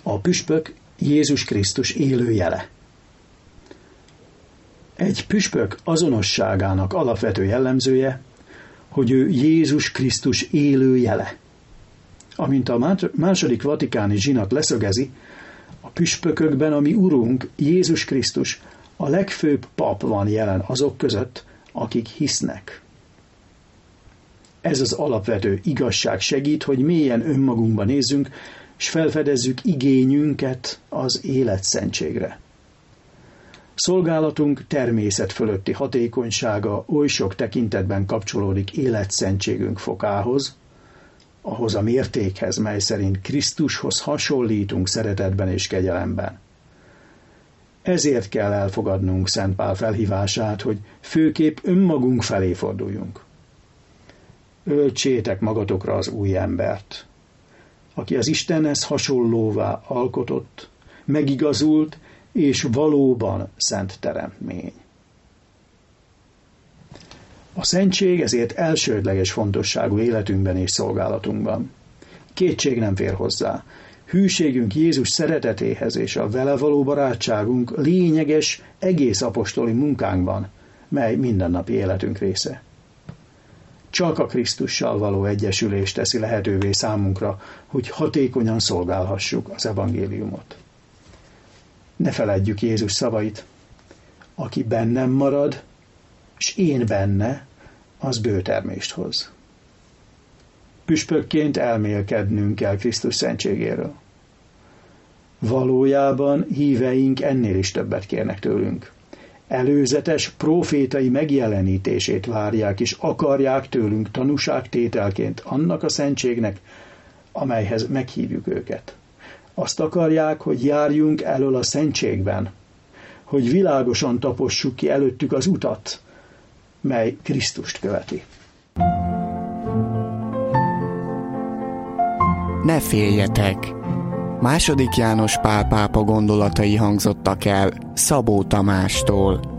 A püspök Jézus Krisztus élő jele. Egy püspök azonosságának alapvető jellemzője, hogy ő Jézus Krisztus élő jele. Amint a második vatikáni zsinat leszögezi, a püspökökben a mi Urunk, Jézus Krisztus, a legfőbb pap van jelen azok között, akik hisznek. Ez az alapvető igazság segít, hogy mélyen önmagunkba nézzünk, és felfedezzük igényünket az életszentségre. Szolgálatunk természet fölötti hatékonysága oly sok tekintetben kapcsolódik életszentségünk fokához, ahhoz a mértékhez, mely szerint Krisztushoz hasonlítunk szeretetben és kegyelemben. Ezért kell elfogadnunk Szent Pál felhívását, hogy főképp önmagunk felé forduljunk. Öltsétek magatokra az új embert, aki az Istenhez hasonlóvá alkotott, megigazult és valóban szent teremtmény. A szentség ezért elsődleges fontosságú életünkben és szolgálatunkban. Kétség nem fér hozzá. Hűségünk Jézus szeretetéhez és a vele való barátságunk lényeges egész apostoli munkánkban, mely mindennapi életünk része. Csak a Krisztussal való egyesülés teszi lehetővé számunkra, hogy hatékonyan szolgálhassuk az evangéliumot. Ne feledjük Jézus szavait. Aki bennem marad, és én benne, az bőtermést hoz. Püspökként elmélkednünk kell Krisztus szentségéről. Valójában híveink ennél is többet kérnek tőlünk. Előzetes profétai megjelenítését várják, és akarják tőlünk tanúságtételként annak a szentségnek, amelyhez meghívjuk őket. Azt akarják, hogy járjunk elől a szentségben, hogy világosan tapossuk ki előttük az utat, mely Krisztust követi. Ne féljetek! II. János Pál pápa gondolatai hangzottak el Szabó Tamástól.